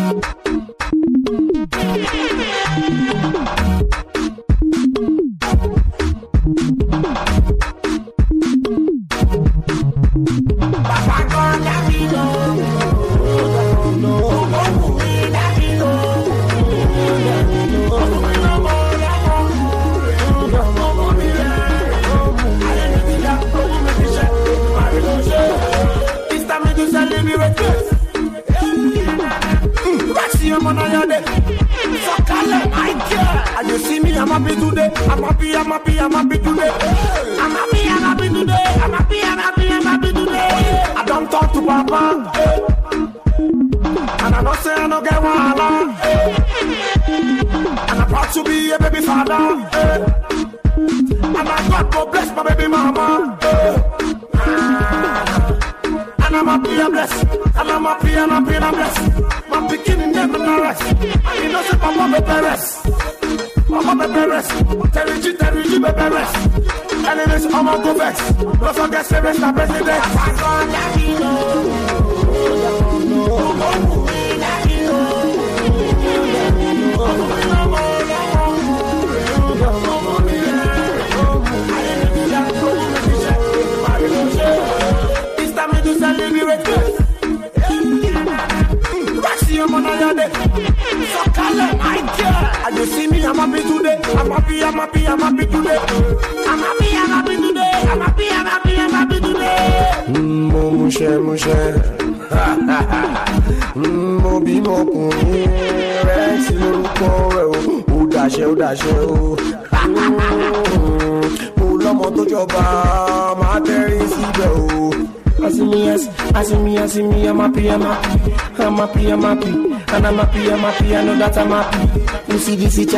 I know that I'm happy. You see this is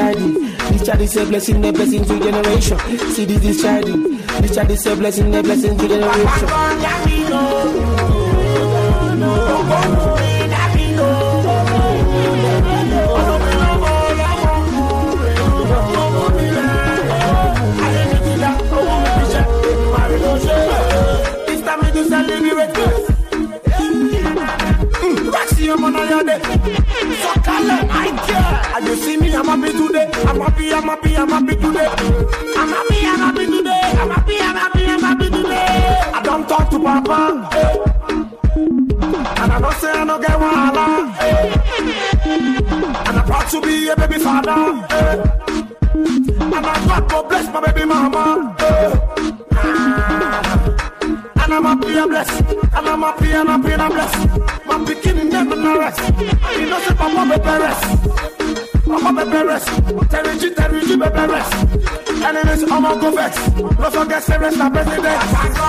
a blessing to generation. See this is a blessing to generation. You see me, I'm happy today. I'm happy today. I don't talk to Papa, and I don't say I don't get wahala, and I'm proud to be a baby father, and I God go bless my baby mama, and I'm happy and blessed, and I'm happy and blessed. My beginning never no rest. You know say Papa be rest. Mama be rest, Terry be rest. And it is Oma go vex. Don't forget to rest the president.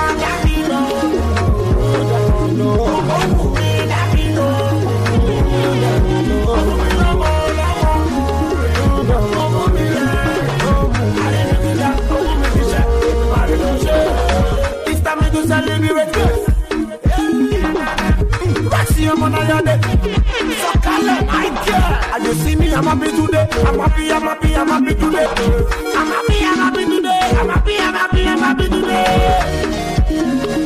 It's time to celebrate. And you see me, I'm happy today. I'm happy today.